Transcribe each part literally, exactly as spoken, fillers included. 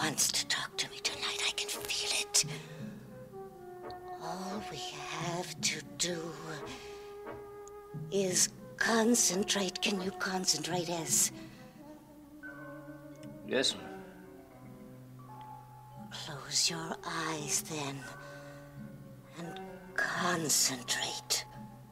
wants to talk to me tonight. I can feel it. All we have to do is concentrate. Can you concentrate, Ez? Yes. Close your eyes, then, and concentrate.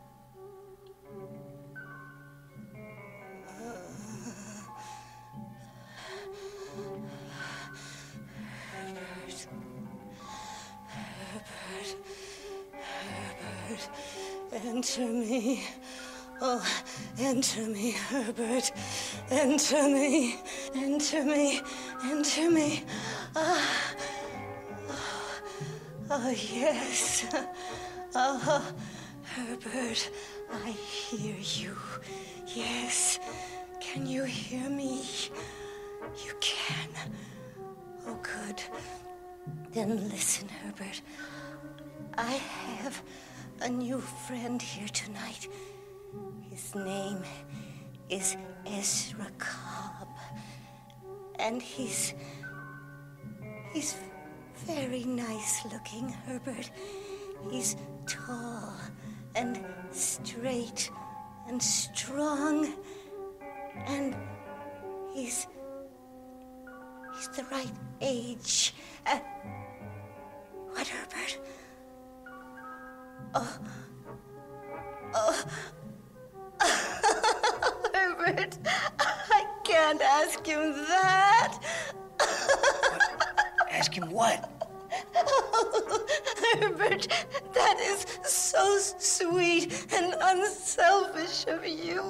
Herbert, enter me. Oh, enter me, Herbert. Enter me, enter me, enter me. Ah, oh, oh yes. Oh, Herbert, I hear you. Yes. Can you hear me? You can. Oh, good. Then listen, Herbert. I have a new friend here tonight. His name is Ezra Cobb. And he's... he's very nice looking, Herbert. He's tall and straight and strong. And he's... he's the right age. Uh, what, Herbert? Oh, oh, Herbert, I can't ask him that. Ask him what? Oh, Herbert, that is so sweet and unselfish of you.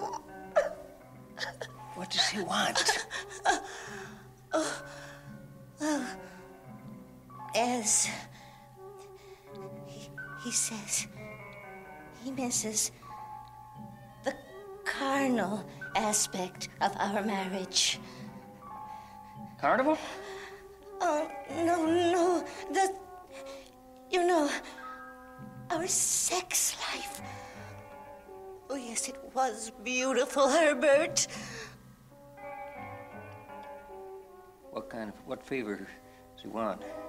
What does he want? Uh, oh, well, as... He says he misses the carnal aspect of our marriage. Carnival? Oh, no, no. The, you know, our sex life. Oh, yes, it was beautiful, Herbert. What kind of, what favor does he want?